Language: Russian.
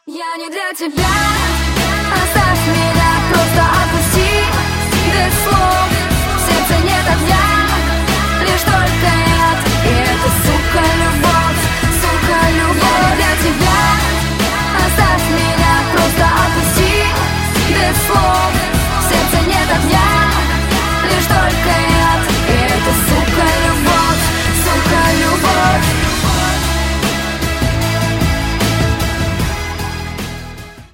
Я не для тебя, оставь меня, просто отпусти без слов.